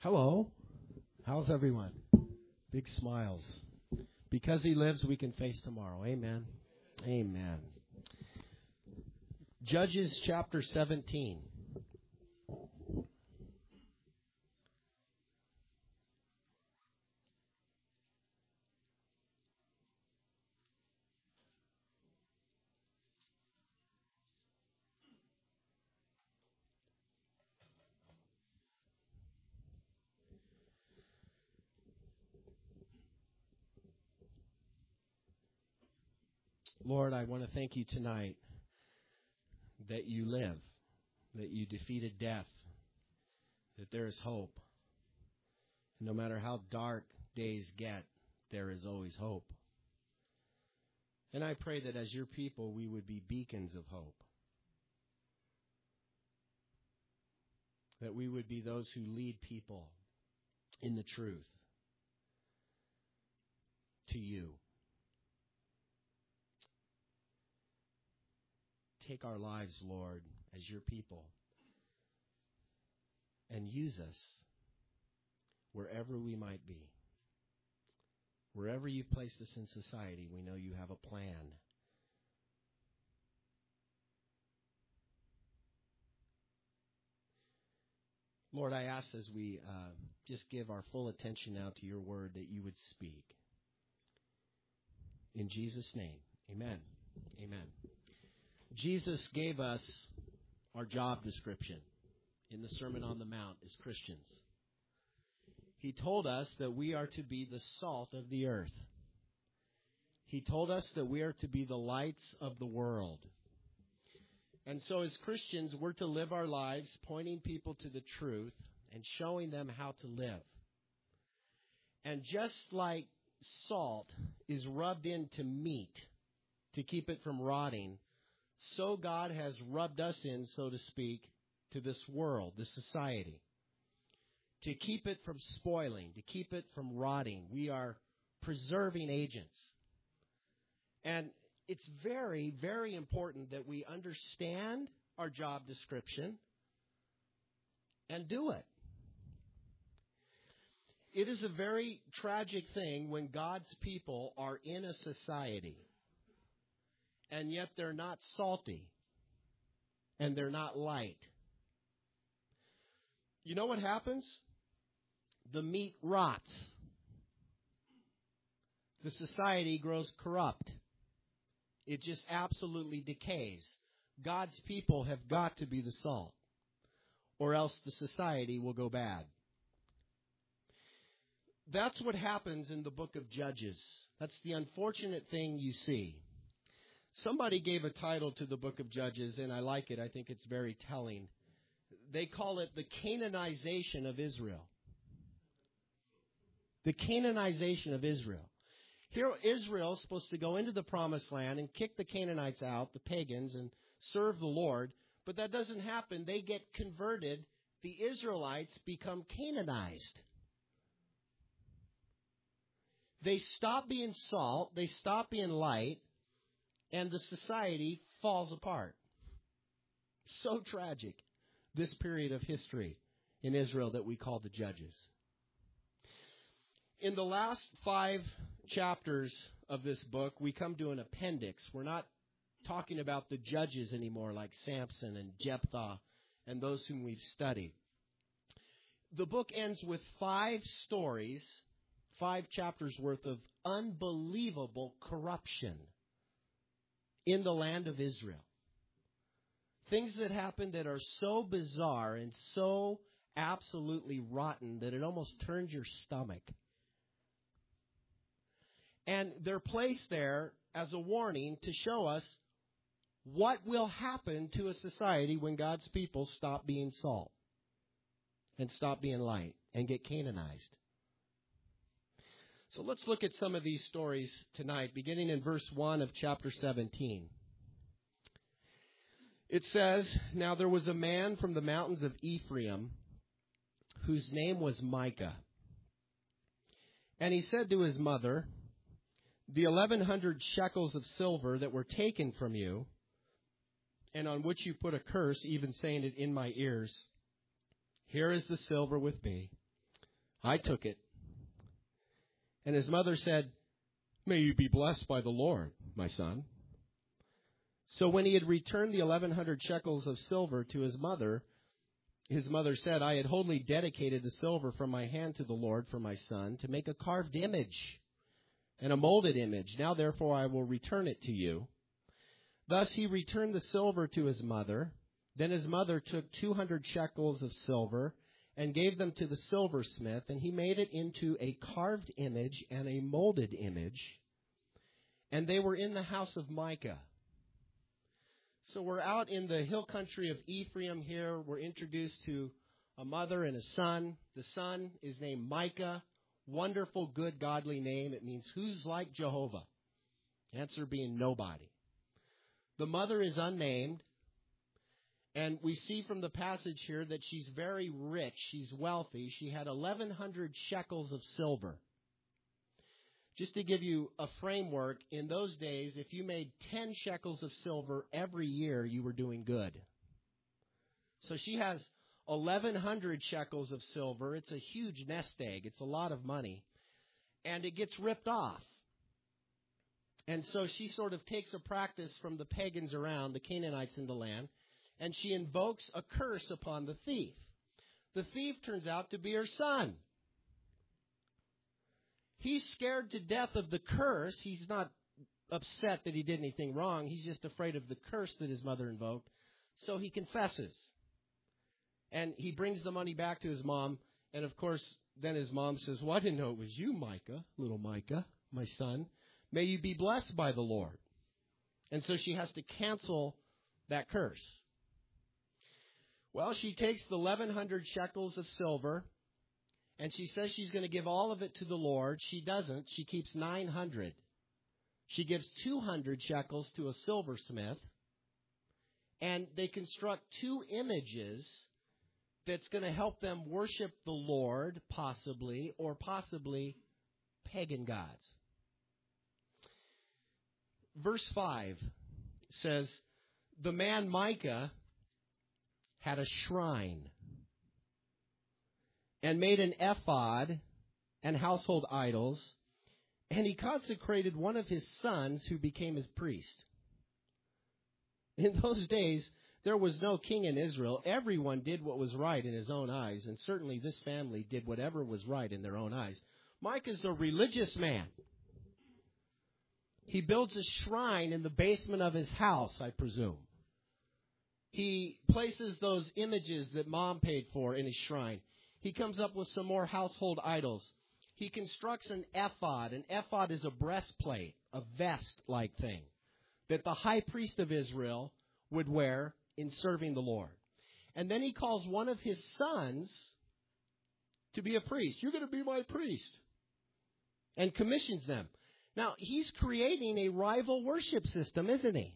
Hello. How's everyone? Big smiles. Because he lives, we can face tomorrow. Amen. Amen. Judges chapter 17. Lord, I want to thank you tonight that you live, that you defeated death, that there is hope. No matter how dark days get, there is always hope. And I pray that as your people, we would be beacons of hope. That we would be those who lead people in the truth to you. Take our lives, Lord, as your people, and use us wherever we might be. Wherever you've placed us in society, we know you have a plan. Lord, I ask as we just give our full attention now to your word that you would speak. In Jesus' name, amen. Amen. Jesus gave us our job description in the Sermon on the Mount as Christians. He told us that we are to be the salt of the earth. He told us that we are to be the lights of the world. And so as Christians, we're to live our lives pointing people to the truth and showing them how to live. And just like salt is rubbed into meat to keep it from rotting, so God has rubbed us in, so to speak, to this world, this society, to keep it from spoiling, to keep it from rotting. We are preserving agents. And it's very, very important that we understand our job description and do it. It is a very tragic thing when God's people are in a society and yet they're not salty, and they're not light. You know what happens? The meat rots. The society grows corrupt. It just absolutely decays. God's people have got to be the salt, or else the society will go bad. That's what happens in the book of Judges. That's the unfortunate thing you see. Somebody gave a title to the book of Judges, and I like it. I think it's very telling. They call it the Canaanization of Israel. The Canaanization of Israel. Here, Israel is supposed to go into the promised land and kick the Canaanites out, the pagans, and serve the Lord. But that doesn't happen. They get converted. The Israelites become Canaanized. They stop being salt. They stop being light. And the society falls apart. So tragic, this period of history in Israel that we call the Judges. In the last 5 chapters of this book, we come to an appendix. We're not talking about the judges anymore, like Samson and Jephthah and those whom we've studied. The book ends with 5 stories, 5 chapters worth of unbelievable corruption in the land of Israel. Things that happen that are so bizarre and so absolutely rotten that it almost turns your stomach. And they're placed there as a warning to show us what will happen to a society when God's people stop being salt and stop being light and get Canaanized. So let's look at some of these stories tonight, beginning in verse 1 of chapter 17. It says, "Now there was a man from the mountains of Ephraim whose name was Micah. And he said to his mother, 'The 1,100 shekels of silver that were taken from you, and on which you put a curse, even saying it in my ears, here is the silver with me. I took it. And his mother said, "May you be blessed by the Lord, my son." So when he had returned the 1,100 shekels of silver to his mother said, "I had wholly dedicated the silver from my hand to the Lord for my son to make a carved image and a molded image. Now therefore I will return it to you." Thus he returned the silver to his mother. Then his mother took 200 shekels of silver and gave them to the silversmith, and he made it into a carved image and a molded image. And they were in the house of Micah. So we're out in the hill country of Ephraim here. We're introduced to a mother and a son. The son is named Micah. Wonderful, good, godly name. It means who's like Jehovah? Answer being nobody. The mother is unnamed. And we see from the passage here that she's very rich. She's wealthy. She had 1,100 shekels of silver. Just to give you a framework, in those days, if you made 10 shekels of silver every year, you were doing good. So she has 1,100 shekels of silver. It's a huge nest egg. It's a lot of money. And it gets ripped off. And so she sort of takes a practice from the pagans around, the Canaanites in the land, and she invokes a curse upon the thief. The thief turns out to be her son. He's scared to death of the curse. He's not upset that he did anything wrong. He's just afraid of the curse that his mother invoked. So he confesses. And he brings the money back to his mom. And, of course, then his mom says, "Well, I didn't know it was you, Micah, little Micah, my son. May you be blessed by the Lord." And so she has to cancel that curse. Well, she takes the 1,100 shekels of silver, and she says she's going to give all of it to the Lord. She doesn't. She keeps 900. She gives 200 shekels to a silversmith, and they construct two images that's going to help them worship the Lord, possibly, or possibly pagan gods. Verse 5 says, "The man Micah had a shrine and made an ephod and household idols, and he consecrated one of his sons who became his priest." In those days, there was no king in Israel. Everyone did what was right in his own eyes, and certainly this family did whatever was right in their own eyes. Micah's a religious man. He builds a shrine in the basement of his house, I presume. He places those images that Mom paid for in his shrine. He comes up with some more household idols. He constructs an ephod. An ephod is a breastplate, a vest-like thing, that the high priest of Israel would wear in serving the Lord. And then he calls one of his sons to be a priest. "You're going to be my priest." And commissions them. Now, he's creating a rival worship system, isn't he?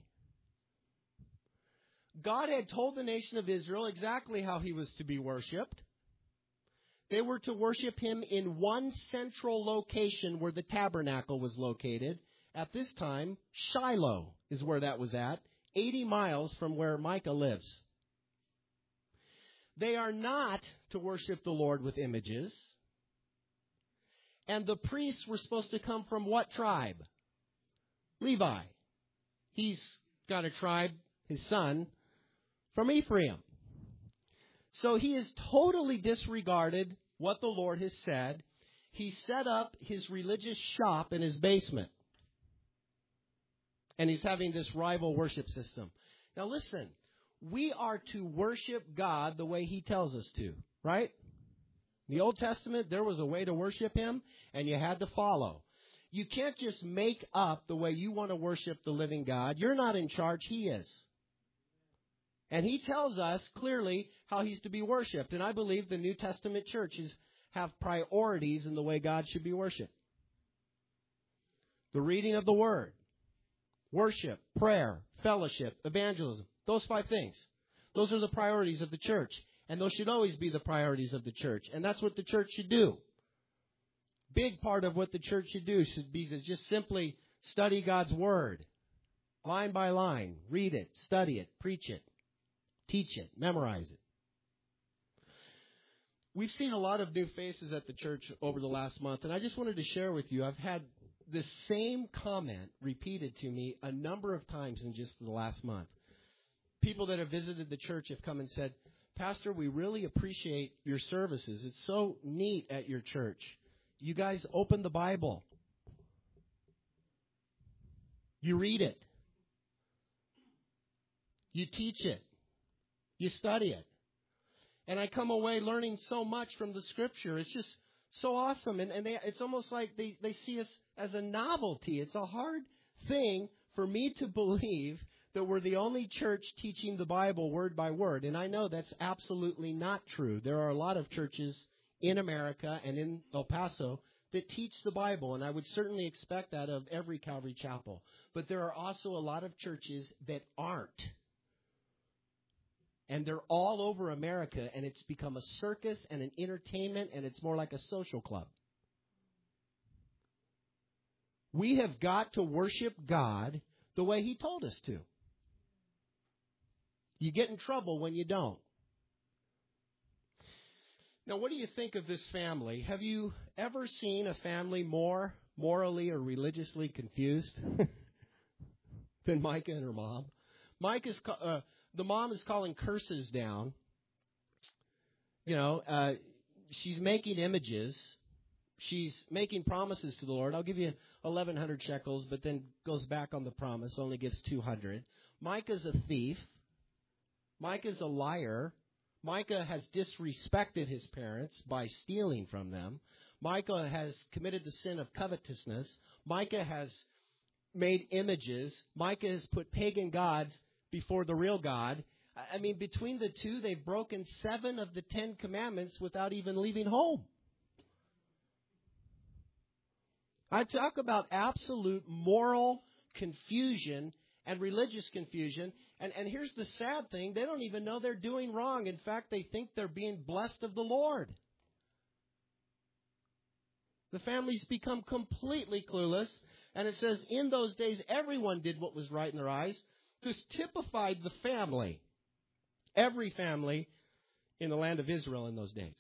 God had told the nation of Israel exactly how he was to be worshipped. They were to worship him in one central location where the tabernacle was located. At this time, Shiloh is where that was at, 80 miles from where Micah lives. They are not to worship the Lord with images. And the priests were supposed to come from what tribe? Levi. He's got a tribe, his son, from Ephraim. So he has totally disregarded what the Lord has said. He set up his religious shop in his basement. And he's having this rival worship system. Now listen, we are to worship God the way he tells us to, right? In the Old Testament, there was a way to worship him, and you had to follow. You can't just make up the way you want to worship the living God. You're not in charge, he is. And he tells us clearly how he's to be worshipped. And I believe the New Testament churches have priorities in the way God should be worshipped. The reading of the Word, worship, prayer, fellowship, evangelism. Those 5 things. Those are the priorities of the church. And those should always be the priorities of the church. And that's what the church should do. Big part of what the church should do should be to just simply study God's Word. Line by line. Read it, study it, preach it, teach it, memorize it. We've seen a lot of new faces at the church over the last month, and I just wanted to share with you, I've had the same comment repeated to me a number of times in just the last month. People that have visited the church have come and said, Pastor, we really appreciate your services. It's so neat at your church. You guys open the Bible. You read it. You teach it. You study it. And I come away learning so much from the Scripture. It's just so awesome. And it's almost like they see us as a novelty. It's a hard thing for me to believe that we're the only church teaching the Bible word by word. And I know that's absolutely not true. There are a lot of churches in America and in El Paso that teach the Bible, and I would certainly expect that of every Calvary Chapel. But there are also a lot of churches that aren't. And they're all over America, and it's become a circus and an entertainment, and it's more like a social club. We have got to worship God the way He told us to. You get in trouble when you don't. Now, what do you think of this family? Have you ever seen a family more morally or religiously confused than Micah and her mom? The mom is calling curses down. She's making images. She's making promises to the Lord. I'll give you 1,100 shekels, but then goes back on the promise, only gives 200. Micah's a thief. Micah's a liar. Micah has disrespected his parents by stealing from them. Micah has committed the sin of covetousness. Micah has made images. Micah has put pagan gods before the real God. I mean, between the two, they've broken 7 of the 10 commandments without even leaving home. I talk about absolute moral confusion and religious confusion. And here's the sad thing. They don't even know they're doing wrong. In fact, they think they're being blessed of the Lord. The family's become completely clueless. And it says, in those days, everyone did what was right in their eyes. This typified the family. Every family in the land of Israel in those days.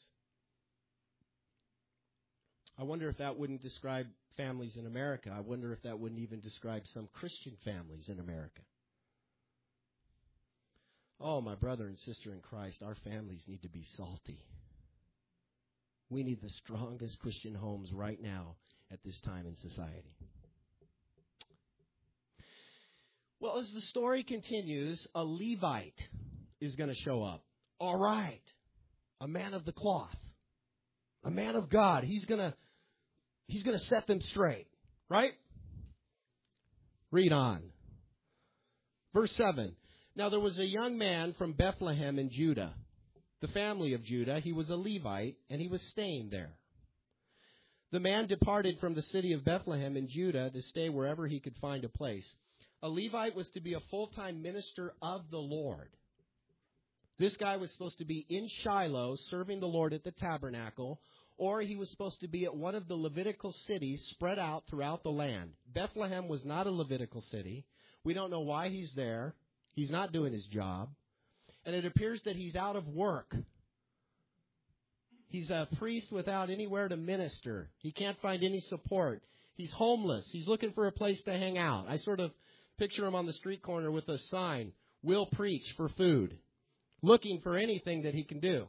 I wonder if that wouldn't describe families in America. I wonder if that wouldn't even describe some Christian families in America. Oh, my brother and sister in Christ, our families need to be salty. We need the strongest Christian homes right now at this time in society. Well, as the story continues, a Levite is going to show up. All right. A man of the cloth. A man of God. He's going to set them straight. Right? Read on. Verse 7. Now there was a young man from Bethlehem in Judah, the family of Judah. He was a Levite, and he was staying there. The man departed from the city of Bethlehem in Judah to stay wherever he could find a place. A Levite was to be a full-time minister of the Lord. This guy was supposed to be in Shiloh serving the Lord at the tabernacle, or he was supposed to be at one of the Levitical cities spread out throughout the land. Bethlehem was not a Levitical city. We don't know why he's there. He's not doing his job. And it appears that he's out of work. He's a priest without anywhere to minister. He can't find any support. He's homeless. He's looking for a place to hang out. I sort of picture him on the street corner with a sign, "Will preach for food," looking for anything that he can do.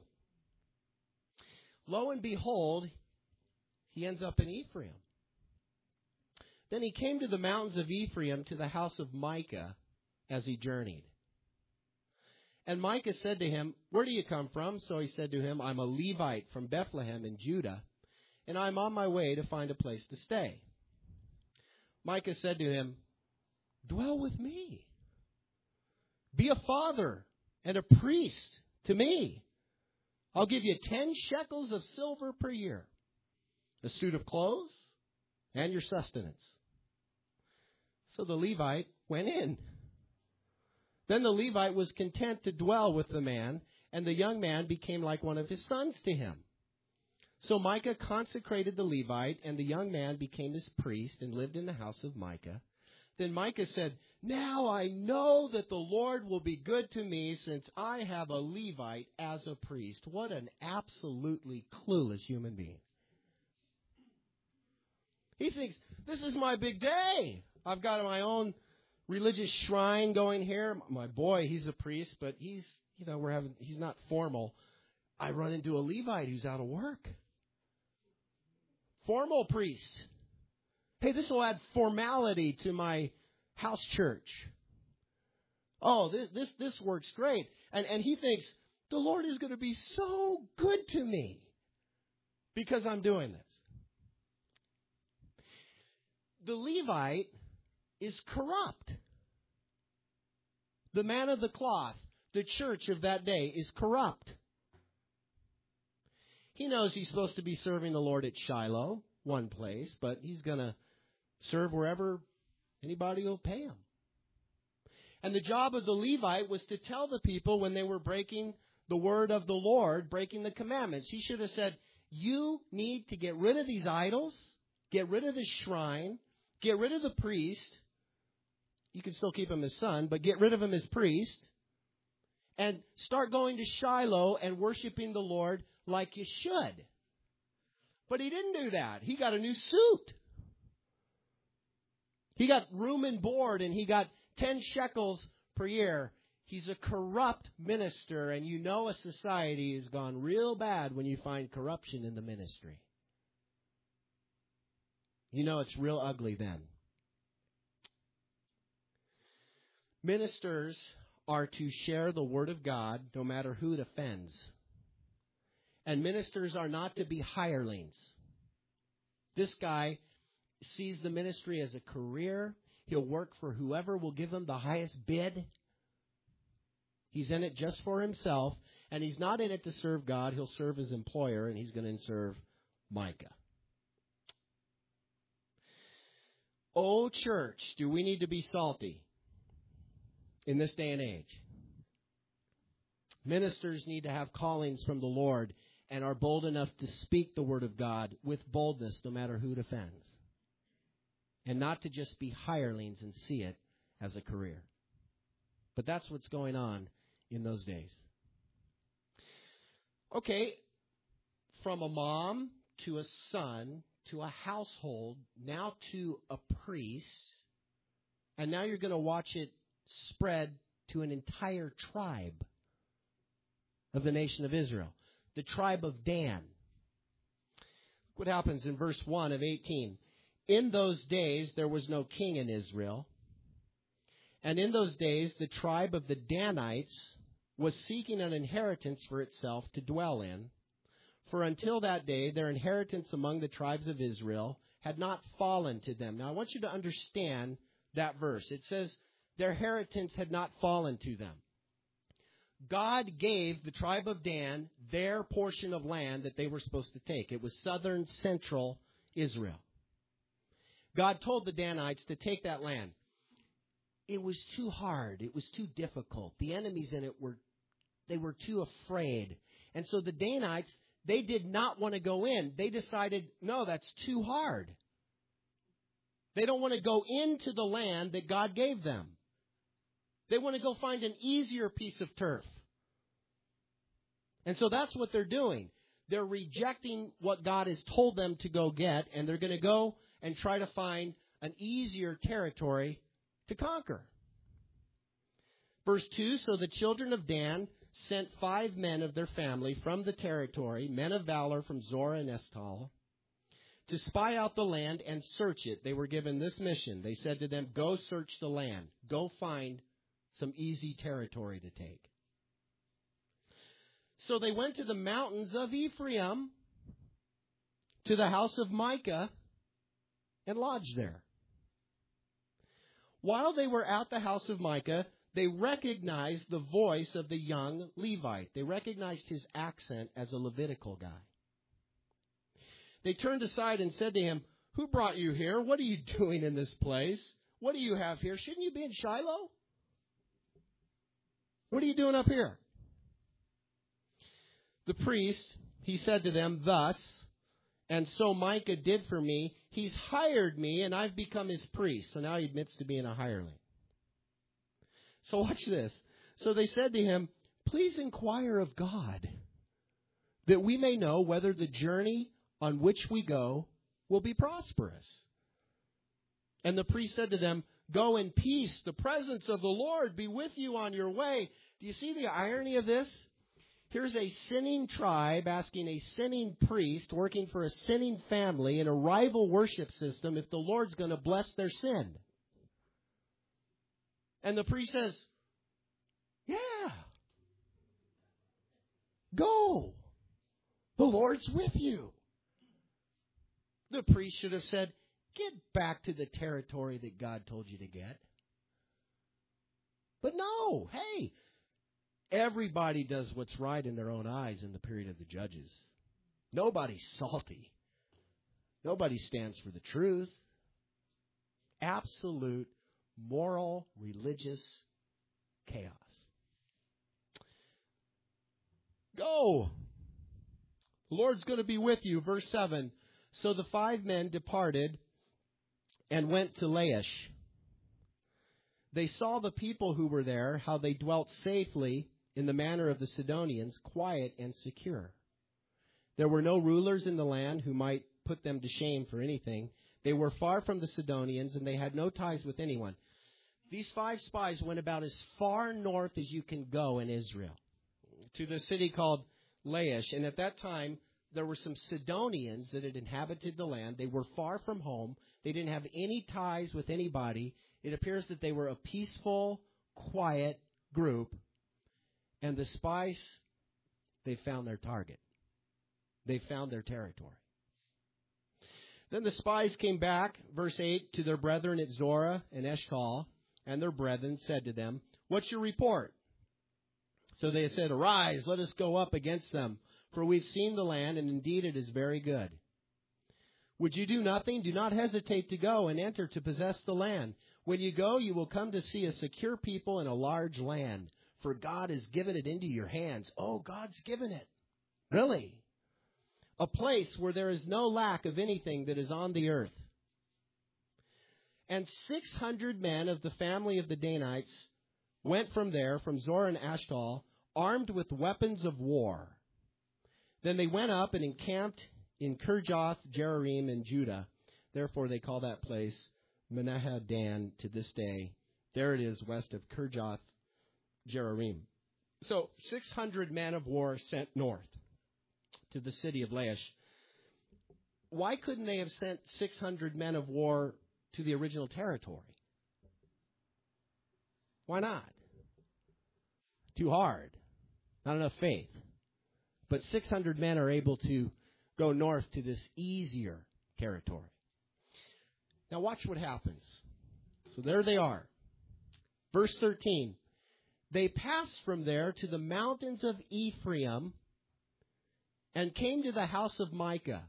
Lo and behold, he ends up in Ephraim. Then he came to the mountains of Ephraim to the house of Micah as he journeyed. And Micah said to him, "Where do you come from?" So he said to him, "I'm a Levite from Bethlehem in Judah, and I'm on my way to find a place to stay." Micah said to him, "Dwell with me. Be a father and a priest to me. I'll give you 10 shekels of silver per year, a suit of clothes, and your sustenance." So the Levite went in. Then the Levite was content to dwell with the man, and the young man became like one of his sons to him. So Micah consecrated the Levite, and the young man became his priest and lived in the house of Micah. Then Micah said, Now I know that the Lord will be good to me since I have a Levite as a priest. What an absolutely clueless human being. He thinks, this is my big day. I've got my own religious shrine going here. My boy, he's a priest, but he's not formal. I run into a Levite who's out of work. Formal priest. Hey, this will add formality to my house church. Oh, this works great. And he thinks, the Lord is going to be so good to me because I'm doing this. The Levite is corrupt. The man of the cloth, the church of that day, is corrupt. He knows he's supposed to be serving the Lord at Shiloh, one place, but he's going to serve wherever anybody will pay him. And the job of the Levite was to tell the people when they were breaking the word of the Lord, breaking the commandments. He should have said, you need to get rid of these idols, get rid of the shrine, get rid of the priest. You can still keep him as son, but get rid of him as priest. And start going to Shiloh and worshiping the Lord like you should. But he didn't do that. He got a new suit. He got room and board, and he got 10 shekels per year. He's a corrupt minister, and you know a society has gone real bad when you find corruption in the ministry. You know it's real ugly then. Ministers are to share the Word of God no matter who it offends. And ministers are not to be hirelings. This guy sees the ministry as a career. He'll work for whoever will give him the highest bid. He's in it just for himself, and he's not in it to serve God. He'll serve his employer, and he's going to serve Micah. Oh, church, do we need to be salty in this day and age? Ministers need to have callings from the Lord and are bold enough to speak the word of God with boldness no matter who it offends. And not to just be hirelings and see it as a career. But that's what's going on in those days. Okay, from a mom to a son to a household, now to a priest, and now you're going to watch it spread to an entire tribe of the nation of Israel. The tribe of Dan. Look what happens in verse 1 of 18. In those days there was no king in Israel. And in those days the tribe of the Danites was seeking an inheritance for itself to dwell in. For until that day their inheritance among the tribes of Israel had not fallen to them. Now I want you to understand that verse. It says their inheritance had not fallen to them. God gave the tribe of Dan their portion of land that they were supposed to take. It was southern central Israel. God told the Danites to take that land. It was too hard. It was too difficult. The enemies in it were too afraid. And so the Danites, they did not want to go in. They decided, no, that's too hard. They don't want to go into the land that God gave them. They want to go find an easier piece of turf. And so that's what they're doing. They're rejecting what God has told them to go get, and they're going to go and try to find an easier territory to conquer. Verse 2, so the children of Dan sent 5 men of their family from the territory, men of valor from Zorah and Eshtaol, to spy out the land and search it. They were given this mission. They said to them, go search the land. Go find some easy territory to take. So they went to the mountains of Ephraim, to the house of Micah, and lodged there. While they were at the house of Micah, they recognized the voice of the young Levite. They recognized his accent as a Levitical guy. They turned aside and said to him, who brought you here? What are you doing in this place? What do you have here? Shouldn't you be in Shiloh? What are you doing up here? The priest, he said to them, thus, and so Micah did for me. He's hired me, and I've become his priest. So now he admits to being a hireling. So watch this. So they said to him, "Please inquire of God, that we may know whether the journey on which we go will be prosperous." And the priest said to them, "Go in peace. The presence of the Lord be with you on your way." Do you see the irony of this? Here's a sinning tribe asking a sinning priest working for a sinning family in a rival worship system if the Lord's going to bless their sin. And the priest says, "Yeah, go. The Lord's with you." The priest should have said, "Get back to the territory that God told you to get." But no, hey, everybody does what's right in their own eyes in the period of the judges. Nobody's salty. Nobody stands for the truth. Absolute moral, religious chaos. Go. The Lord's going to be with you. Verse 7. So the 5 men departed and went to Laish. They saw the people who were there, how they dwelt safely in the manner of the Sidonians, quiet and secure. There were no rulers in the land who might put them to shame for anything. They were far from the Sidonians, and they had no ties with anyone. These 5 spies went about as far north as you can go in Israel, to the city called Laish. And at that time, there were some Sidonians that had inhabited the land. They were far from home. They didn't have any ties with anybody. It appears that they were a peaceful, quiet group. And the spies, they found their target. They found their territory. Then the spies came back, verse 8, to their brethren at Zorah and Eshtaol, and their brethren said to them, "What's your report?" So they said, "Arise, let us go up against them, for we've seen the land, and indeed it is very good. Would you do nothing? Do not hesitate to go and enter to possess the land. When you go, you will come to see a secure people and a large land, for God has given it into your hands." Oh, God's given it. Really? A place where there is no lack of anything that is on the earth. And 600 men of the family of the Danites went from there, from Zorah and Eshtaol, armed with weapons of war. Then they went up and encamped in Kirjath Jearim in Judah. Therefore they call that place Menahah-Dan to this day. There it is, west of Kirjath Jearim. So 600 men of war sent north to the city of Laish. Why couldn't they have sent 600 men of war to the original territory? Why not? Too hard. Not enough faith. But 600 men are able to go north to this easier territory. Now watch what happens. So there they are. Verse 13. They passed from there to the mountains of Ephraim and came to the house of Micah.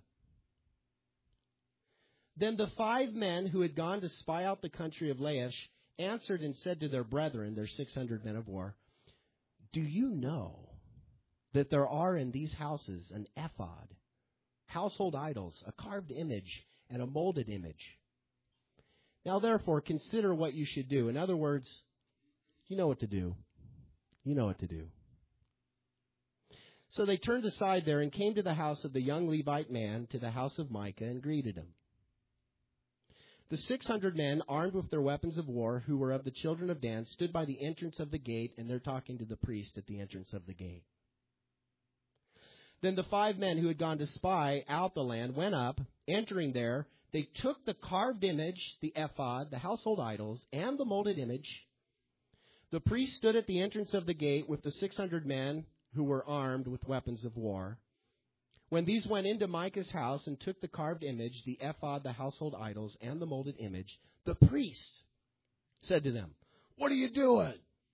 Then the 5 men who had gone to spy out the country of Laish answered and said to their brethren, their 600 men of war, "Do you know that there are in these houses an ephod, household idols, a carved image, and a molded image? Now therefore consider what you should do." In other words, you know what to do. You know what to do. So they turned aside there and came to the house of the young Levite man, to the house of Micah, and greeted him. The 600 men, armed with their weapons of war, who were of the children of Dan, stood by the entrance of the gate, and they're talking to the priest at the entrance of the gate. Then the 5 men who had gone to spy out the land went up. Entering there, they took the carved image, the ephod, the household idols, and the molded image. The priest stood at the entrance of the gate with the 600 men who were armed with weapons of war. When these went into Micah's house and took the carved image, the ephod, the household idols, and the molded image, the priest said to them, "What are you doing?"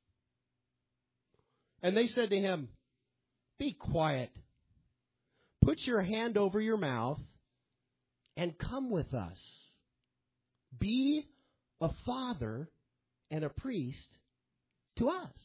And they said to him, "Be quiet. Put your hand over your mouth and come with us. Be a father and a priest to us.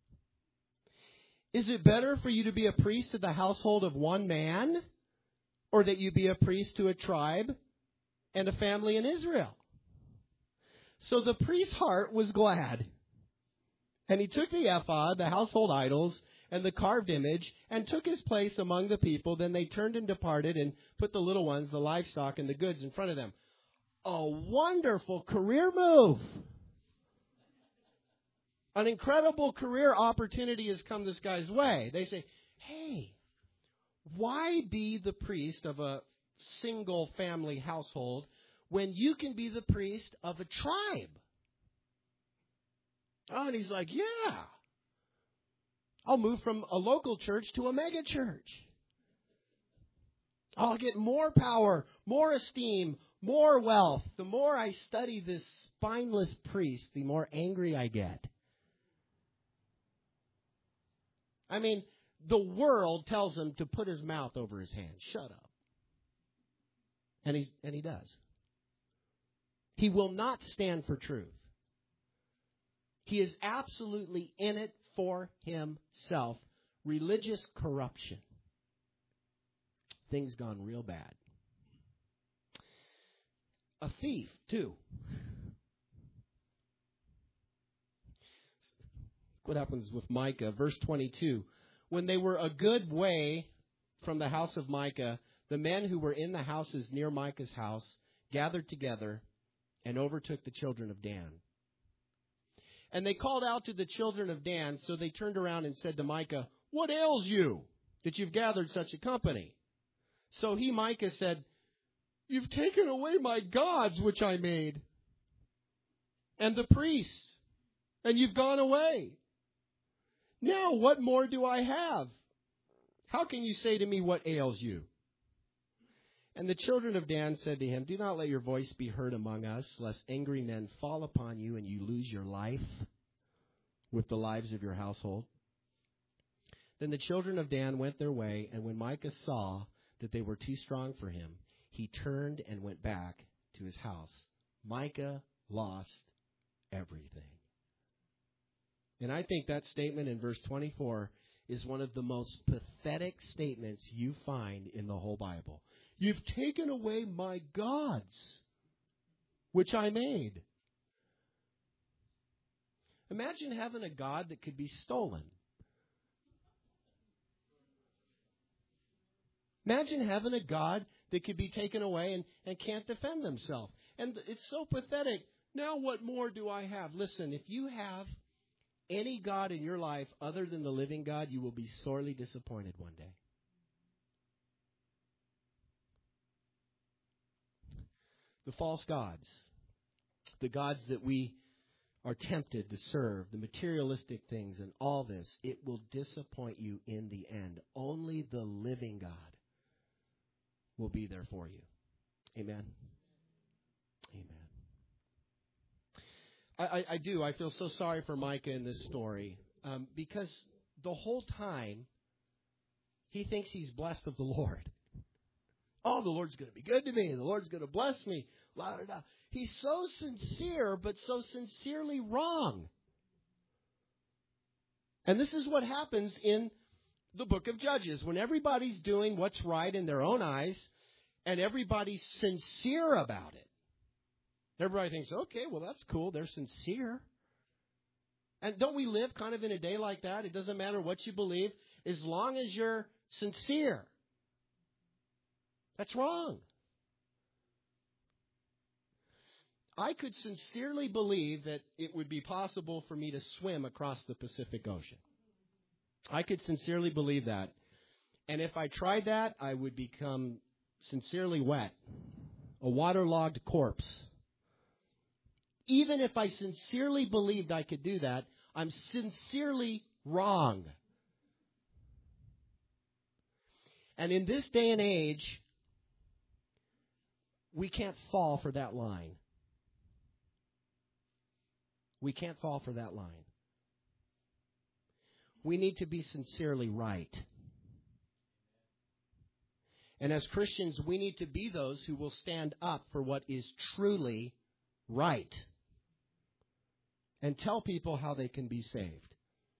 Is it better for you to be a priest to the household of one man, or that you be a priest to a tribe and a family in Israel?" So the priest's heart was glad, And he took the ephod, the household idols, and the carved image, and took his place among the people. Then they turned and departed and put the little ones, the livestock, and the goods in front of them. A wonderful career move. An incredible career opportunity has come this guy's way. They say, hey, why be the priest of a single family household when you can be the priest of a tribe? Oh, and he's like, yeah. I'll move from a local church to a mega church. I'll get more power, more esteem, more wealth. The more I study this spineless priest, the more angry I get. I mean, the world tells him to put his mouth over his hand. Shut up. And he does. He will not stand for truth. He is absolutely in it for himself. Religious corruption. Things gone real bad. A thief, too. What happens with Micah? Verse 22. When they were a good way from the house of Micah, the men who were in the houses near Micah's house gathered together and overtook the children of Dan. And they called out to the children of Dan, so they turned around and said to Micah, what ails you that you've gathered such a company? So he, Micah, said, you've taken away my gods which I made, and the priests, and you've gone away. Now what more do I have? How can you say to me, what ails you? And the children of Dan said to him, do not let your voice be heard among us, lest angry men fall upon you and you lose your life with the lives of your household. Then the children of Dan went their way, and when Micah saw that they were too strong for him, he turned and went back to his house. Micah lost everything. And I think that statement in verse 24 is one of the most pathetic statements you find in the whole Bible. You've taken away my gods, which I made. Imagine having a God that could be stolen. Imagine having a God that could be taken away and can't defend himself. And it's so pathetic. Now what more do I have? Listen, if you have any God in your life other than the living God, you will be sorely disappointed one day. The false gods, the gods that we are tempted to serve, the materialistic things and all this, it will disappoint you in the end. Only the living God will be there for you. Amen. Amen. I feel so sorry for Micah in this story because the whole time he thinks he's blessed of the Lord. Oh, the Lord's going to be good to me. The Lord's going to bless me. La, da, da. He's so sincere, but so sincerely wrong. And this is what happens in the book of Judges. When everybody's doing what's right in their own eyes, and everybody's sincere about it. Everybody thinks, okay, well, that's cool. They're sincere. And don't we live kind of in a day like that? It doesn't matter what you believe, as long as you're sincere. That's wrong. I could sincerely believe that it would be possible for me to swim across the Pacific Ocean. I could sincerely believe that. And if I tried that, I would become sincerely wet, a waterlogged corpse. Even if I sincerely believed I could do that, I'm sincerely wrong. And in this day and age, we can't fall for that line. We can't fall for that line. We need to be sincerely right. And as Christians, we need to be those who will stand up for what is truly right and tell people how they can be saved.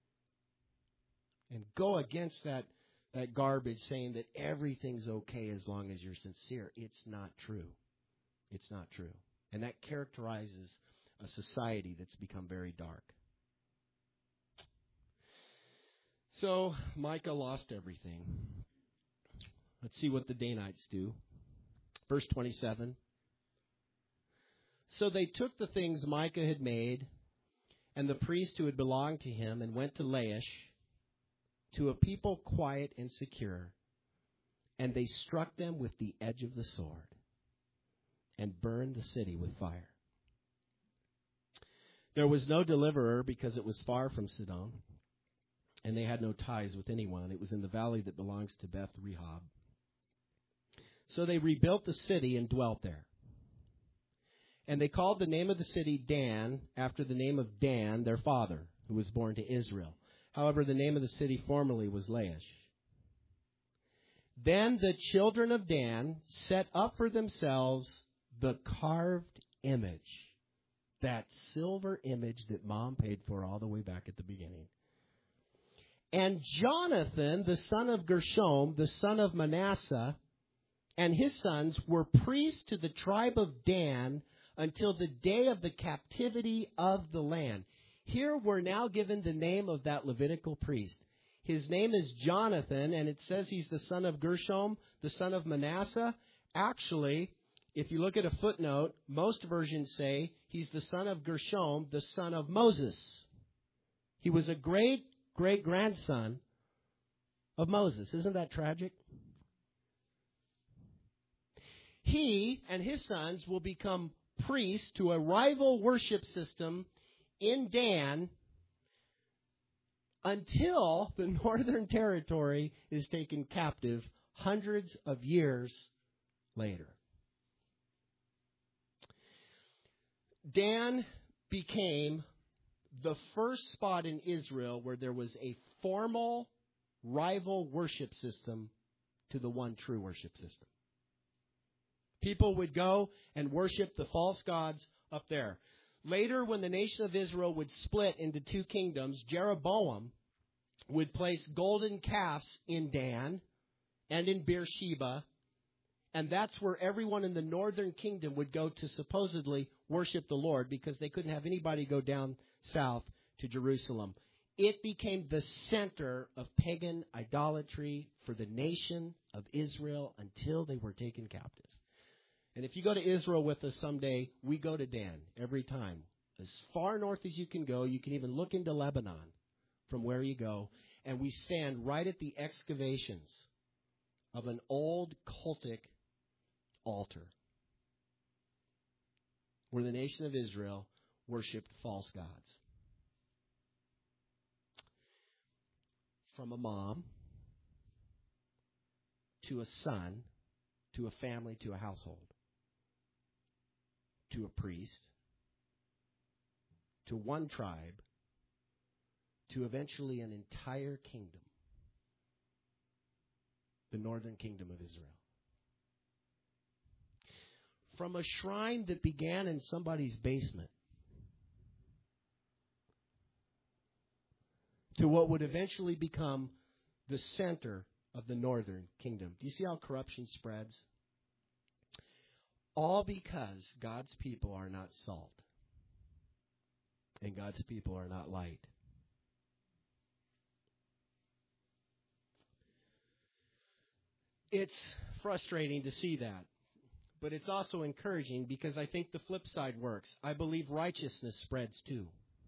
And go against that garbage saying that everything's okay as long as you're sincere. It's not true. It's not true. And that characterizes a society that's become very dark. So Micah lost everything. Let's see what the Danites do. Verse 27. So they took the things Micah had made and the priest who had belonged to him and went to Laish, to a people quiet and secure, and they struck them with the edge of the sword and burned the city with fire. There was no deliverer because it was far from Sidon, and they had no ties with anyone. It was in the valley that belongs to Beth Rehob. So they rebuilt the city and dwelt there. And they called the name of the city Dan, after the name of Dan, their father, who was born to Israel. However, the name of the city formerly was Laish. Then the children of Dan set up for themselves the carved image, that silver image that Mom paid for all the way back at the beginning. And Jonathan, the son of Gershom, the son of Manasseh, and his sons were priests to the tribe of Dan until the day of the captivity of the land. Here we're now given the name of that Levitical priest. His name is Jonathan, and it says he's the son of Gershom, the son of Manasseh. Actually, if you look at a footnote, most versions say he's the son of Gershom, the son of Moses. He was a great-great-grandson of Moses. Isn't that tragic? He and his sons will become priests to a rival worship system in Dan until the Northern Territory is taken captive hundreds of years later. Dan became the first spot in Israel where there was a formal rival worship system to the one true worship system. People would go and worship the false gods up there. Later, when the nation of Israel would split into two kingdoms, Jeroboam would place golden calves in Dan and in Beersheba, and that's where everyone in the northern kingdom would go to supposedly worship the Lord, because they couldn't have anybody go down south to Jerusalem. It became the center of pagan idolatry for the nation of Israel until they were taken captive. And if you go to Israel with us someday, we go to Dan every time. As far north as you can go, you can even look into Lebanon from where you go, and we stand right at the excavations of an old cultic altar where the nation of Israel worshipped false gods. From a mom to a son to a family to a household to a priest to one tribe to eventually an entire kingdom, the northern kingdom of Israel. From a shrine that began in somebody's basement to what would eventually become the center of the northern kingdom. Do you see how corruption spreads? All because God's people are not salt and God's people are not light. It's frustrating to see that. But it's also encouraging because I think the flip side works. I believe righteousness spreads too.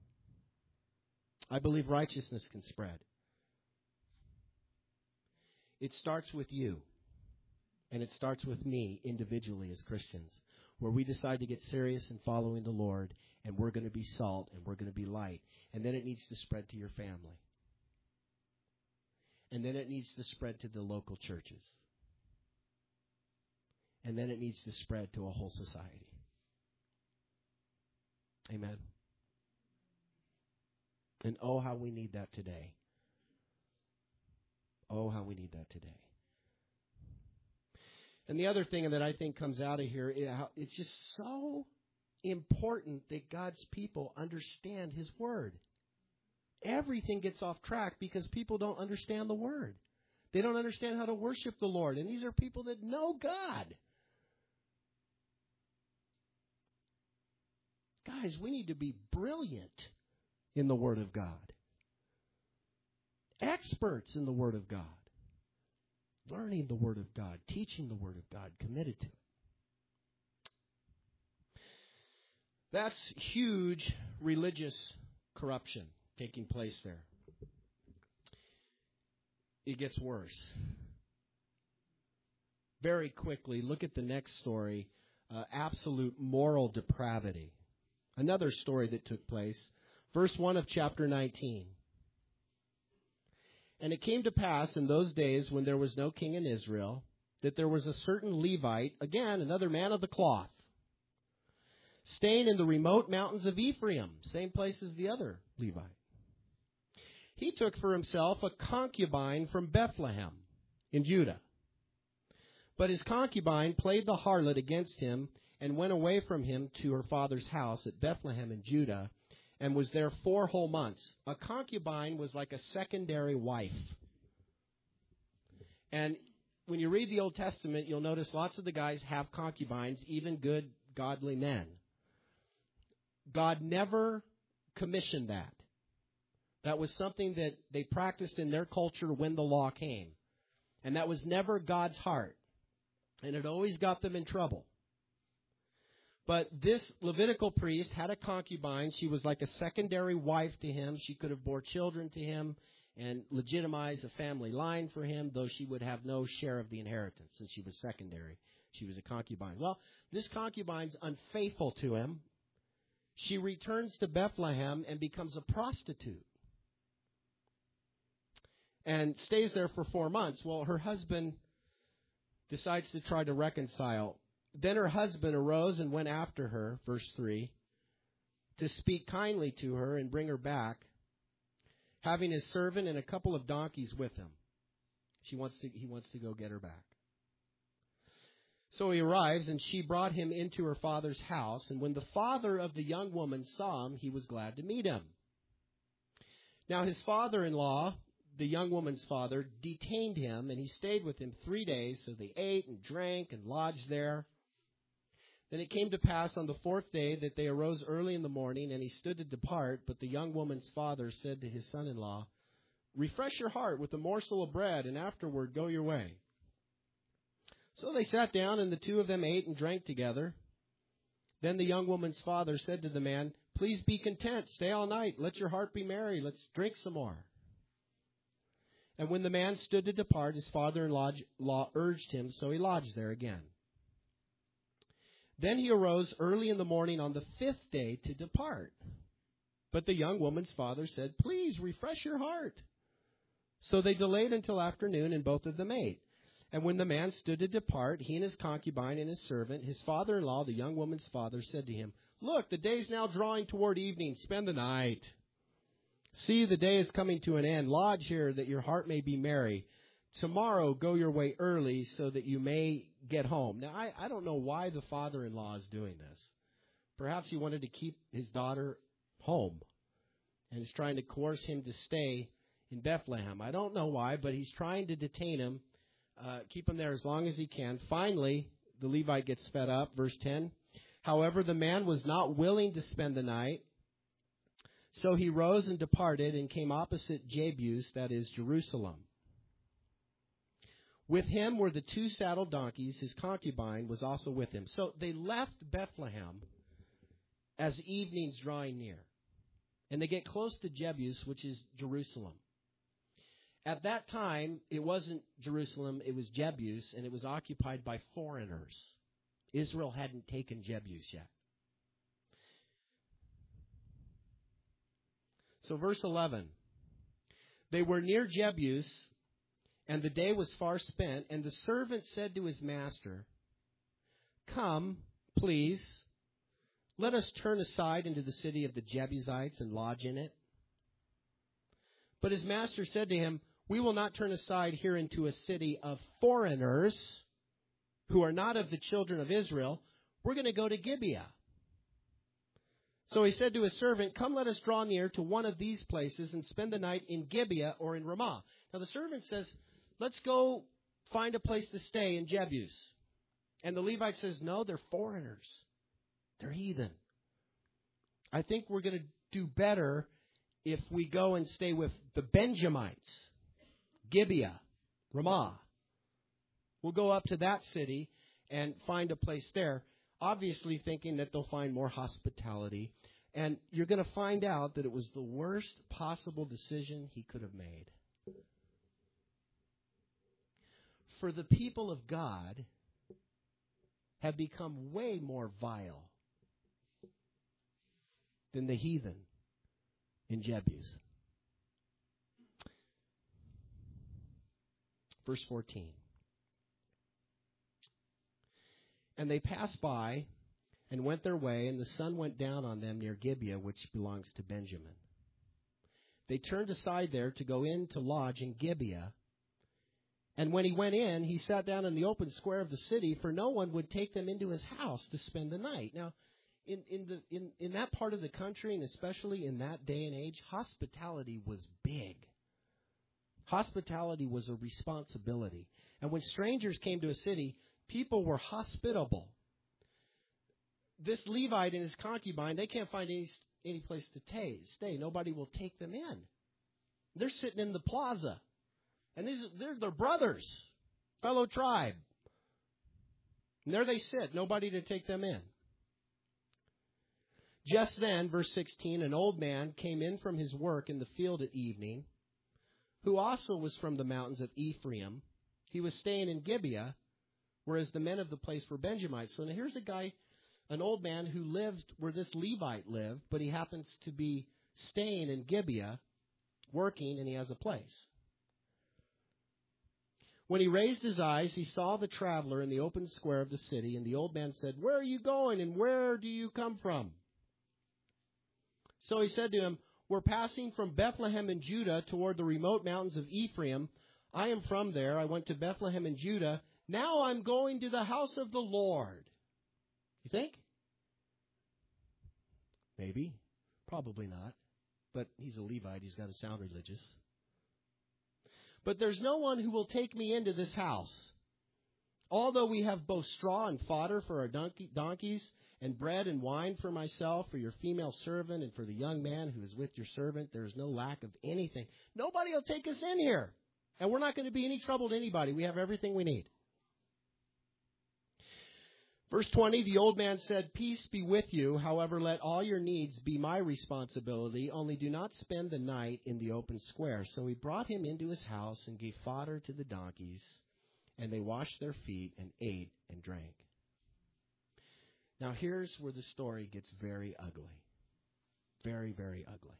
I believe righteousness can spread. It starts with you. And it starts with me individually as Christians, where we decide to get serious in following the Lord, and we're going to be salt and we're going to be light. And then it needs to spread to your family. And then it needs to spread to the local churches. And then it needs to spread to a whole society. Amen. And oh, how we need that today. Oh, how we need that today. And the other thing that I think comes out of here, it's just so important that God's people understand His Word. Everything gets off track because people don't understand the Word. They don't understand how to worship the Lord. And these are people that know God. Guys, we need to be brilliant in the Word of God. experts in the Word of God, learning the Word of God, teaching the Word of God, committed to it. That's huge religious corruption taking place there. It gets worse. Very quickly, look at the next story, absolute moral depravity. Another story that took place, verse 1 of chapter 19. And it came to pass in those days when there was no king in Israel, that there was a certain Levite, again, another man of the cloth, staying in the remote mountains of Ephraim, same place as the other Levite. He took for himself a concubine from Bethlehem in Judah. But his concubine played the harlot against him and went away from him to her father's house at Bethlehem in Judah and was there 4 whole months. A concubine was like a secondary wife. And when you read the Old Testament, you'll notice lots of the guys have concubines, even good, godly men. God never commissioned that. That was something that they practiced in their culture when the law came. And that was never God's heart. And it always got them in trouble. But this Levitical priest had a concubine. She was like a secondary wife to him. She could have bore children to him and legitimize a family line for him, though she would have no share of the inheritance since she was secondary. She was a concubine. Well, this concubine's unfaithful to him. She returns to Bethlehem and becomes a prostitute. And stays there for 4 months. Well, her husband decides to try to reconcile. Then her husband arose and went after her, verse 3, to speak kindly to her and bring her back, having his servant and a couple of donkeys with him. He wants to go get her back. So he arrives, and she brought him into her father's house. And when the father of the young woman saw him, he was glad to meet him. Now his father-in-law, the young woman's father, detained him, and he stayed with him 3 days. So they ate and drank and lodged there. Then it came to pass on the 4th day that they arose early in the morning, and he stood to depart. But the young woman's father said to his son-in-law, "Refresh your heart with a morsel of bread, and afterward go your way." So they sat down, and the two of them ate and drank together. Then the young woman's father said to the man, "Please be content. Stay all night. Let your heart be merry. Let's drink some more." And when the man stood to depart, his father-in-law urged him, so he lodged there again. Then he arose early in the morning on the 5th day to depart. But the young woman's father said, "Please refresh your heart." So they delayed until afternoon, and both of them ate. And when the man stood to depart, he and his concubine and his servant, his father-in-law, the young woman's father, said to him, "Look, the day is now drawing toward evening. Spend the night. See, the day is coming to an end. Lodge here that your heart may be merry. Tomorrow go your way early so that you may get home." Now, I don't know why the father-in-law is doing this. Perhaps he wanted to keep his daughter home and is trying to coerce him to stay in Bethlehem. I don't know why, but he's trying to detain him, keep him there as long as he can. Finally, the Levite gets fed up. Verse 10. However, the man was not willing to spend the night. So he rose and departed and came opposite Jebus, that is, Jerusalem. With him were the 2 saddled donkeys. His concubine was also with him. So they left Bethlehem as evening's drawing near. And they get close to Jebus, which is Jerusalem. At that time, it wasn't Jerusalem, it was Jebus, and it was occupied by foreigners. Israel hadn't taken Jebus yet. So verse 11. They were near Jebus, and the day was far spent, and the servant said to his master, "Come, please, let us turn aside into the city of the Jebusites and lodge in it." But his master said to him, "We will not turn aside here into a city of foreigners who are not of the children of Israel. We're going to go to Gibeah." So he said to his servant, "Come, let us draw near to one of these places and spend the night in Gibeah or in Ramah." Now the servant says, "Let's go find a place to stay in Jebus." And the Levite says, "No, they're foreigners. They're heathen. I think we're going to do better if we go and stay with the Benjamites, Gibeah, Ramah, we'll go up to that city and find a place there, obviously thinking that they'll find more hospitality. And you're going to find out that it was the worst possible decision he could have made. For the people of God have become way more vile than the heathen in Jebus. Verse 14. And they passed by and went their way, and the sun went down on them near Gibeah, which belongs to Benjamin. They turned aside there to go in to lodge in Gibeah. And when he went in, he sat down in the open square of the city, for no one would take them into his house to spend the night. Now, in that part of the country, and especially in that day and age, hospitality was big. Hospitality was a responsibility. And when strangers came to a city, people were hospitable. This Levite and his concubine, they can't find any place to stay. Nobody will take them in. They're sitting in the plaza. And they're their brothers, fellow tribe. And there they sit, nobody to take them in. Just then, verse 16, an old man came in from his work in the field at evening, who also was from the mountains of Ephraim. He was staying in Gibeah, whereas the men of the place were Benjamites. So now here's a guy, an old man who lived where this Levite lived, but he happens to be staying in Gibeah, working, and he has a place. When he raised his eyes, he saw the traveler in the open square of the city, and the old man said, "Where are you going, and where do you come from?" So he said to him, "We're passing from Bethlehem in Judah toward the remote mountains of Ephraim. I am from there. I went to Bethlehem in Judah. Now I'm going to the house of the Lord." You think? Maybe. Probably not. But he's a Levite. He's got to sound religious. "But there's no one who will take me into this house. Although we have both straw and fodder for our donkeys, and bread and wine for myself, for your female servant, and for the young man who is with your servant, there is no lack of anything. Nobody will take us in here. And we're not going to be any trouble to anybody. We have everything we need." Verse 20, the old man said, "Peace be with you. However, let all your needs be my responsibility. Only do not spend the night in the open square." So he brought him into his house and gave fodder to the donkeys, and they washed their feet and ate and drank. Now here's where the story gets very ugly. Very, very ugly.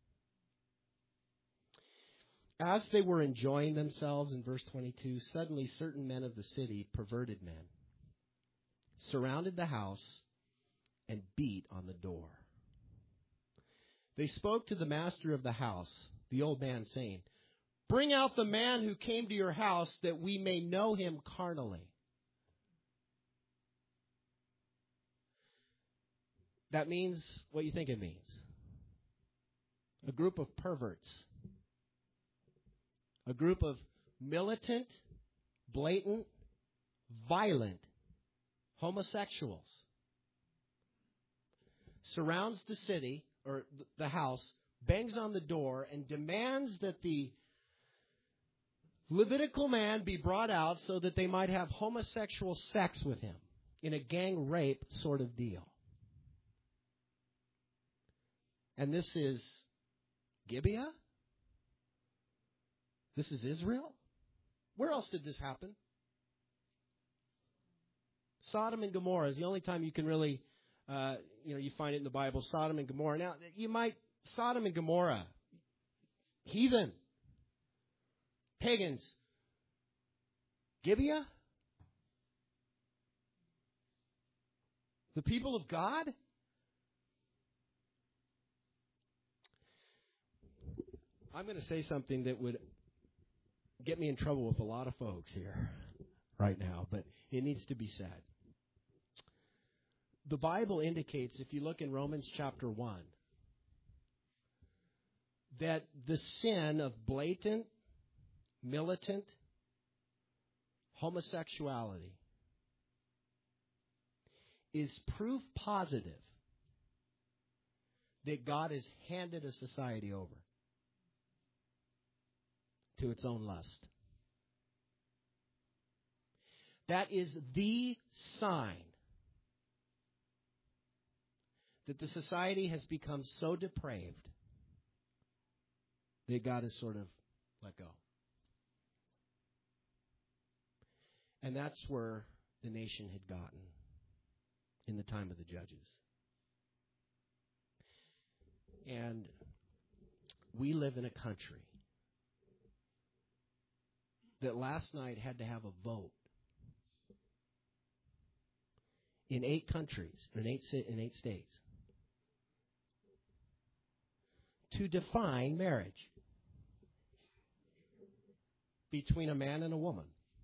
As they were enjoying themselves, in verse 22, suddenly certain men of the city, perverted men, surrounded the house and beat on the door. They spoke to the master of the house, the old man, saying, "Bring out the man who came to your house, that we may know him carnally." That means what you think it means. A group of perverts. A group of militant, blatant, violent homosexuals surrounds the city, or the house, bangs on the door, and demands that the Levitical man be brought out so that they might have homosexual sex with him in a gang rape sort of deal. And this is Gibeah? This is Israel? Where else did this happen? Sodom and Gomorrah is the only time you can really, you find it in the Bible, Sodom and Gomorrah. Now, Sodom and Gomorrah, heathen, pagans, Gibeah, the people of God. I'm going to say something that would get me in trouble with a lot of folks here right now, but it needs to be said. The Bible indicates, if you look in Romans chapter 1, that the sin of blatant, militant homosexuality is proof positive that God has handed a society over to its own lust. That is the sign that the society has become so depraved that God has sort of let go. And that's where the nation had gotten in the time of the judges. And we live in a country that last night had to have a vote in 8 countries, in 8 states, to define marriage between a man and a woman.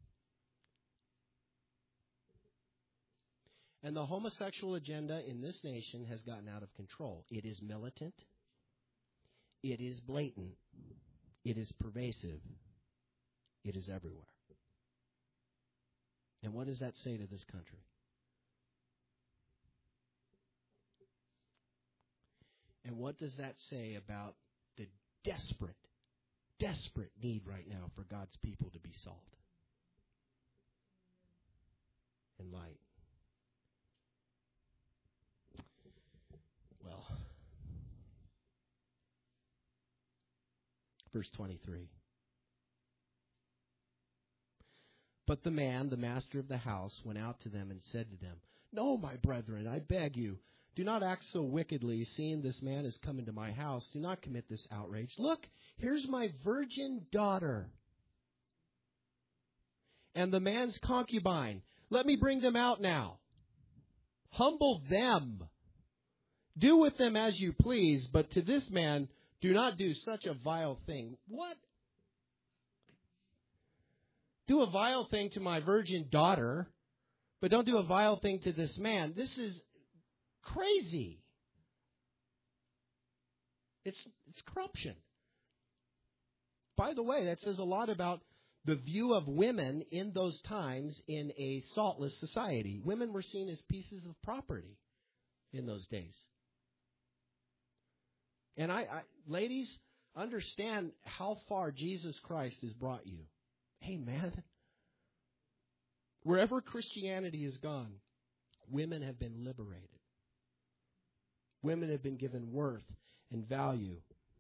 And the homosexual agenda in this nation has gotten out of control. It is militant. It is blatant. It is pervasive. It is everywhere. And what does that say to this country? And what does that say about the desperate need right now for God's people to be salt and light? Well, verse 23. But the man, the master of the house, went out to them and said to them, "No, my brethren, I beg you, do not act so wickedly, seeing this man has come into my house. Do not commit this outrage. Look, here's my virgin daughter and the man's concubine. Let me bring them out now. Humble them. Do with them as you please, but to this man do not do such a vile thing." What? Do a vile thing to my virgin daughter, but don't do a vile thing to this man. This is crazy. It's corruption. By the way, that says a lot about the view of women in those times in a saltless society. Women were seen as pieces of property in those days. And ladies, understand how far Jesus Christ has brought you. Amen. Wherever Christianity has gone, women have been liberated. Women have been given worth and value.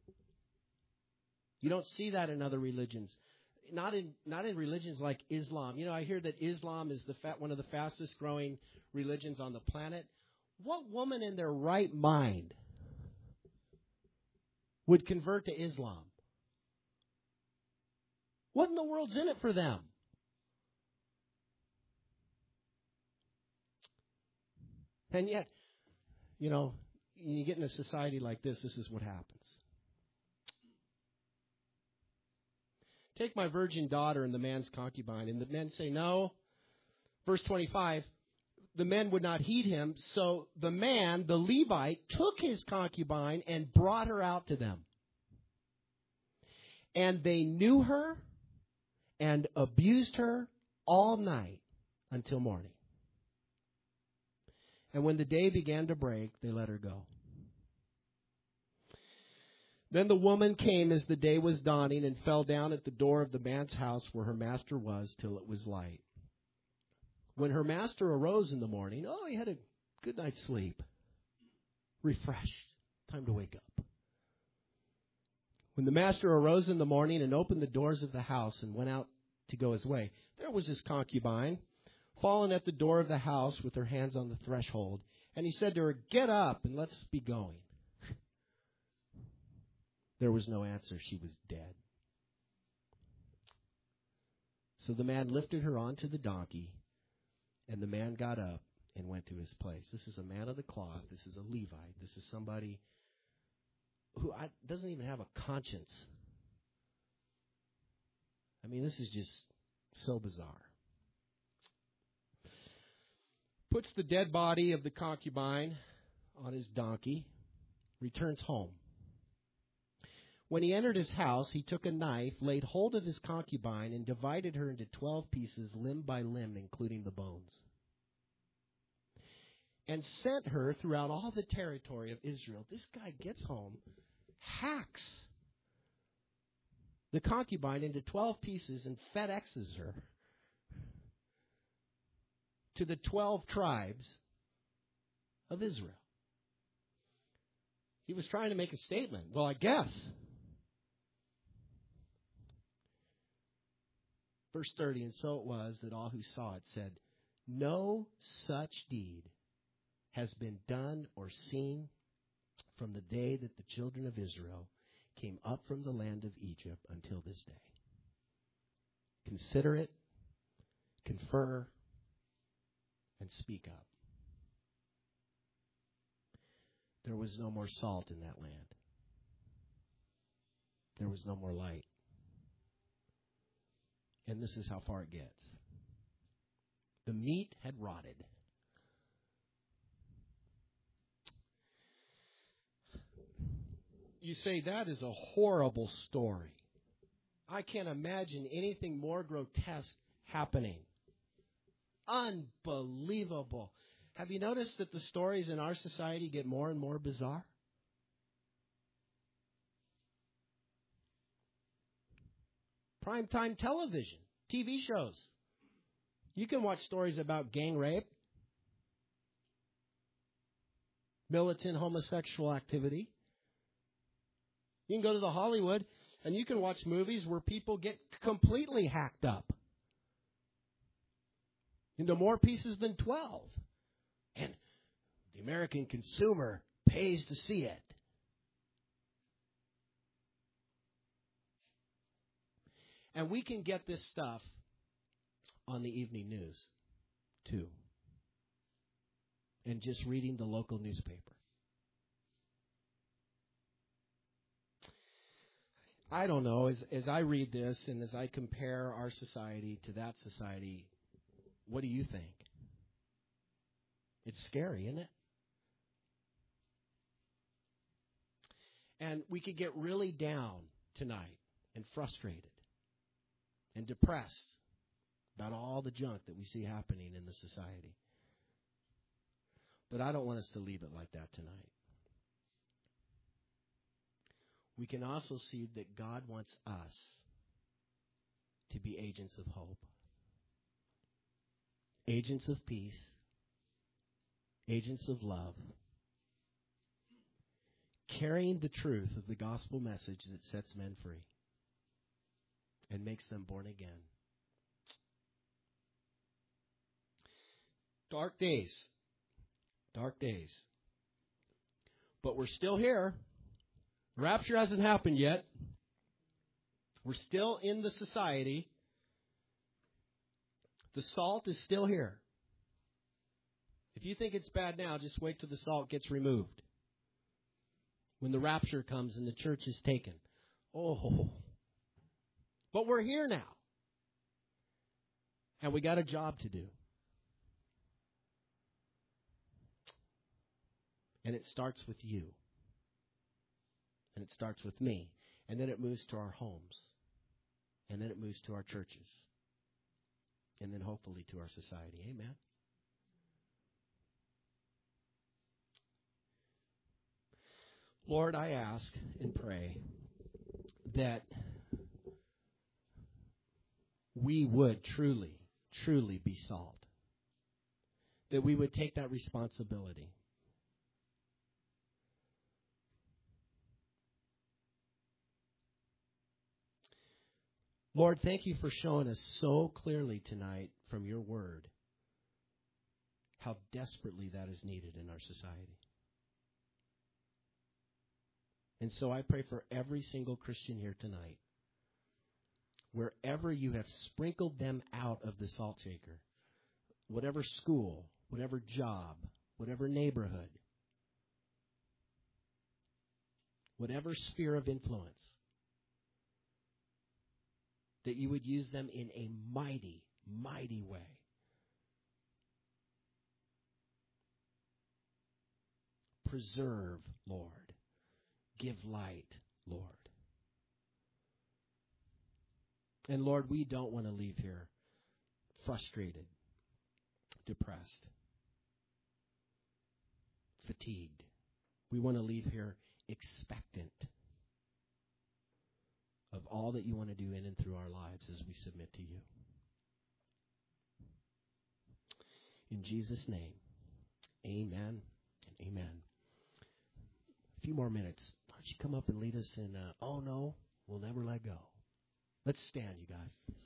You don't see that in other religions. Not in religions like Islam. You know, I hear that Islam is one of the fastest growing religions on the planet. What woman in their right mind would convert to Islam? What in the world's in it for them? And yet, you know, you get in a society like this is what happens. Take my virgin daughter and the man's concubine. And the men say no. Verse 25, the men would not heed him. So the man, the Levite, took his concubine and brought her out to them. And they knew her and abused her all night until morning. And when the day began to break, they let her go. Then the woman came as the day was dawning and fell down at the door of the man's house where her master was till it was light. When her master arose in the morning, he had a good night's sleep. Refreshed. Time to wake up. When the master arose in the morning and opened the doors of the house and went out to go his way, there was his concubine, fallen at the door of the house with her hands on the threshold. And he said to her, "Get up and let's be going." There was no answer. She was dead. So the man lifted her onto the donkey, and the man got up and went to his place. This is a man of the cloth. This is a Levite. This is somebody who doesn't even have a conscience. I mean, this is just so bizarre. Puts the dead body of the concubine on his donkey, returns home. When he entered his house, he took a knife, laid hold of his concubine, and divided her into 12 pieces, limb by limb, including the bones. and sent her throughout all the territory of Israel. This guy gets home, hacks the concubine into 12 pieces and FedExes her to the 12 tribes of Israel. He was trying to make a statement. Well, I guess. Verse 30, and so it was that all who saw it said, no such deed has been done or seen from the day that the children of Israel came up from the land of Egypt until this day. Consider it, confer, and speak up. There was no more salt in that land. There was no more light. And this is how far it gets. The meat had rotted. You say, that is a horrible story. I can't imagine anything more grotesque happening. Unbelievable. Have you noticed that the stories in our society get more and more bizarre? Primetime television, TV shows. You can watch stories about gang rape, militant homosexual activity. You can go to the Hollywood and you can watch movies where people get completely hacked up into more pieces than 12. And the American consumer pays to see it. And we can get this stuff on the evening news, too. And just reading the local newspaper. I don't know, as I read this and as I compare our society to that society, what do you think? It's scary, isn't it? And we could get really down tonight and frustrated and depressed about all the junk that we see happening in the society. But I don't want us to leave it like that tonight. We can also see that God wants us to be agents of hope, agents of peace, agents of love, carrying the truth of the gospel message that sets men free and makes them born again. Dark days. Dark days. But we're still here. Rapture hasn't happened yet. We're still in the society. The salt is still here. If you think it's bad now, just wait till the salt gets removed. When the rapture comes and the church is taken. Oh. But we're here now. And we got a job to do. And it starts with you. And it starts with me. And then it moves to our homes. And then it moves to our churches. And then hopefully to our society. Amen. Lord, I ask and pray that we would truly, truly be salt. That we would take that responsibility. Lord, thank you for showing us so clearly tonight from your word how desperately that is needed in our society. And so I pray for every single Christian here tonight, wherever you have sprinkled them out of the salt shaker, whatever school, whatever job, whatever neighborhood, whatever sphere of influence, that you would use them in a mighty, mighty way. Preserve, Lord. Give light, Lord. And Lord, we don't want to leave here frustrated, depressed. fatigued. We want to leave here expectant of all that you want to do in and through our lives as we submit to you. In Jesus' name, amen and amen. A few more minutes. Why don't you come up and lead us in, Oh No, We'll Never Let Go. Let's stand, you guys.